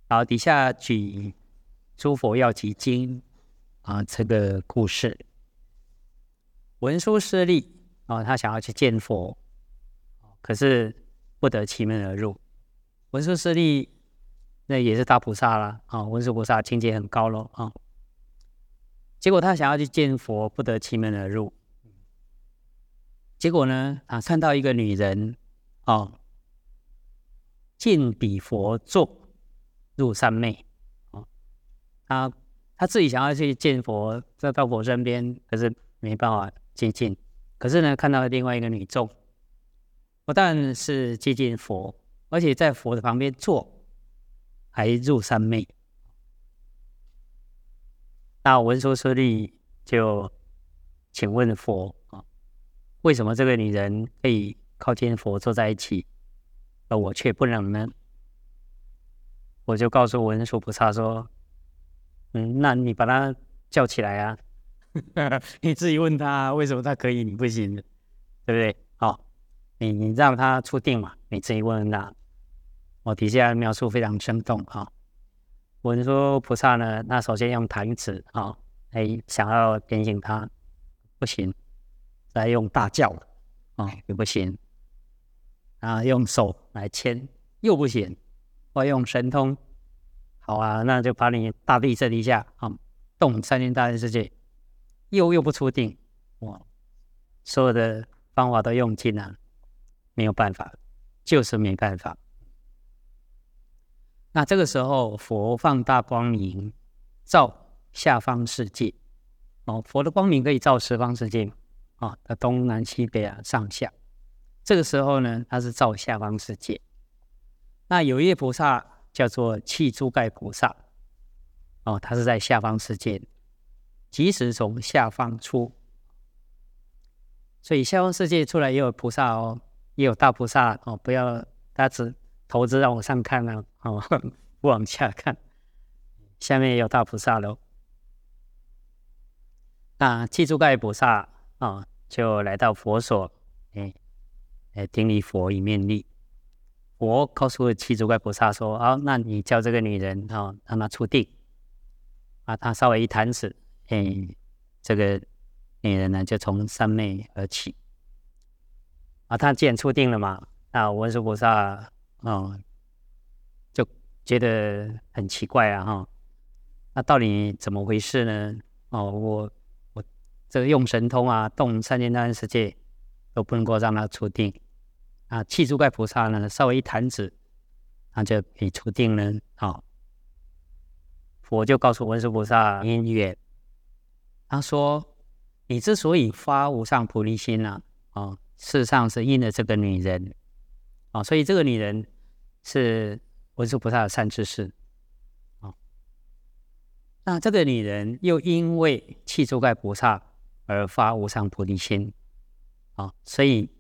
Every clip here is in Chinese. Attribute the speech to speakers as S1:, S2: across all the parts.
S1: 然后底下举诸佛要集经这个故事。文殊师利他想要去见佛，可是不得其门而入。文殊师利那也是大菩萨啦文殊菩萨境界很高咯结果他想要去见佛，不得其门而入。结果呢看到一个女人近彼佛坐，入三昧他自己想要去见佛，到佛身边，可是没办法接近。可是呢，看到另外一个女众，不但是接近佛，而且在佛的旁边坐，还入三昧。那文殊师利就请问佛为什么这个女人可以靠近佛坐在一起，而我却不能呢？我就告诉文殊菩萨说那你把他叫起来啊你自己问他为什么他可以你不行，对不对？你让他出定嘛，你自己问他。底下描述非常生动文殊菩萨呢，那首先用弹指想要点醒他，不行；再用大叫也不行；用手来牵又不行；或用神通，好啊，那就把你大地震一下动三千大千世界，又不出定，所有的方法都用尽了，没有办法，就是没办法。那这个时候佛放大光明照下方世界佛的光明可以照十方世界东南西北上下。这个时候呢，它是照下方世界。那有一位菩萨叫做契诸盖菩萨他是在下方世界，即使从下方出。所以下方世界出来也有菩萨也有大菩萨不要大家头只往上看不往下看，下面也有大菩萨咯。那契诸盖菩萨就来到佛所顶礼佛以面礼。佛告诉契诸盖菩萨说那你叫这个女人让她出定她稍微一弹指这个女人呢就从三昧而起她既然出定了嘛，那文殊菩萨就觉得很奇怪那到底怎么回事呢我这个用神通动三千大千世界都不能够让他出定契诸盖菩萨呢稍微一弹指他就可以出定呢佛就告诉文殊菩萨因缘，他说你之所以发无上菩提心事实上是因了这个女人所以这个女人是文殊菩萨的善知识那这个女人又因为契诸盖菩萨而发无上菩提心所以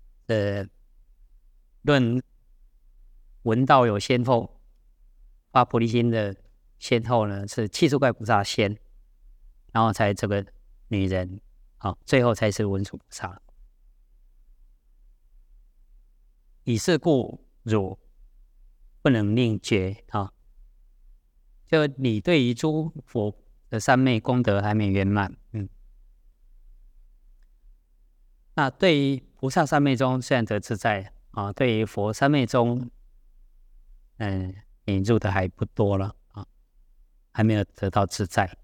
S1: 论闻道有先后，发菩提心的先后呢是契诸盖菩萨先，然后才这个女人最后才是文殊菩萨。以是故汝不能令觉就你对于诸佛的三昧功德还没圆满那对于菩萨三昧中虽然得自在对于佛三昧中你入的还不多了还没有得到自在。